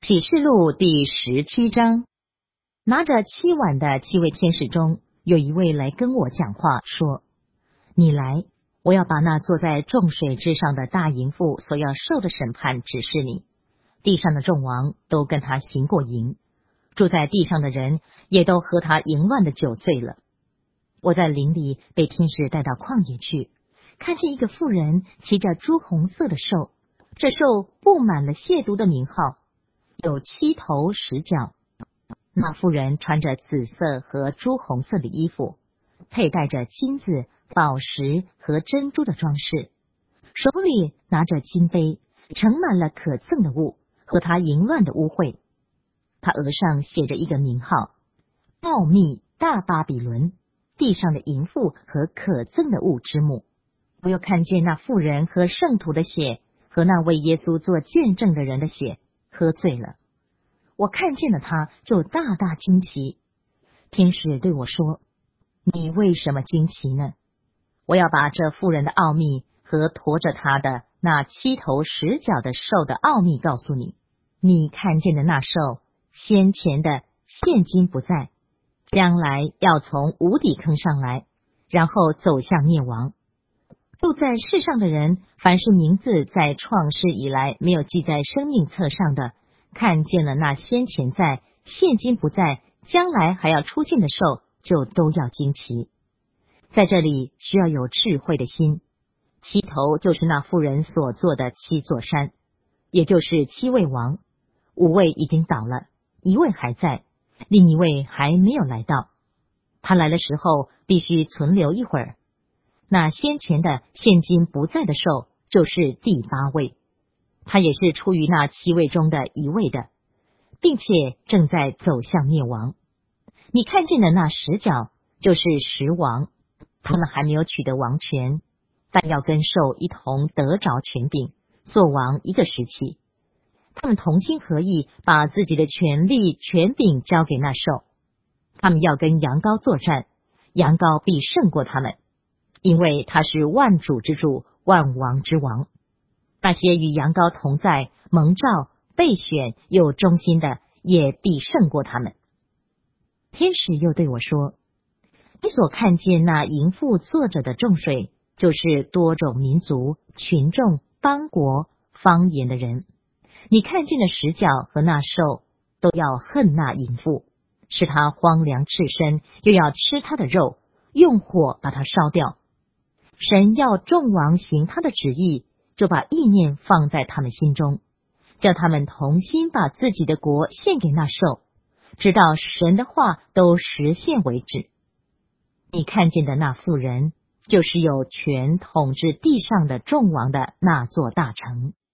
启示录第17章，拿着7碗的7位天使中，有一位来跟我讲话，说：你来，我要把那坐在众水之上的大淫妇所要受的审判指示你。地上的众王都跟他行过淫，住在地上的人也都喝他淫乱的酒醉了。我在林里被天使带到旷野去，看见一个妇人骑着朱红色的兽，这兽布满了亵渎的名号，有7头10角。那妇人穿着紫色和朱红色的衣服，佩戴着金子、宝石和珍珠的装饰，手里拿着金杯，盛满了可憎的物和他淫乱的污秽。他额上写着一个名号：奥秘大巴比伦，地上的淫妇和可憎的物之母。我又看见那妇人和圣徒的血和那为耶稣做见证的人的血喝醉了。我看见了他，就大大惊奇。天使对我说：你为什么惊奇呢？我要把这妇人的奥秘和驮着他的那7头10角的兽的奥秘告诉你。你看见的那兽，先前的现今不在，将来要从无底坑上来，然后走向灭亡。住在世上的人，凡是名字在创世以来没有记在生命册上的，看见了那先前在、现今不在、将来还要出现的兽，就都要惊奇。在这里需要有智慧的心。7头就是那妇人所做的7座山，也就是7位王，5位已经倒了，1位还在，另一位还没有来到。他来的时候必须存留一会儿。那先前的现今不在的兽，就是第8位，他也是出于那7位中的1位的，并且正在走向灭亡。你看见的那10角，就是10王，他们还没有取得王权，但要跟兽一同得着权柄，做王1个时期。他们同心合意，把自己的权力、权柄交给那兽。他们要跟羊羔作战，羊羔必胜过他们，因为他是万主之主，万王之王。那些与羊羔同在、蒙召、备选又忠心的，也必胜过他们。天使又对我说：你所看见那淫妇坐着的众水，就是多种民族、群众、邦国、方言的人。你看见的10角和那兽，都要恨那淫妇，使他荒凉赤身，又要吃他的肉，用火把他烧掉。神要众王行他的旨意，就把意念放在他们心中，叫他们同心把自己的国献给那兽，直到神的话都实现为止。你看见的那妇人，就是有权统治地上的众王的那座大城。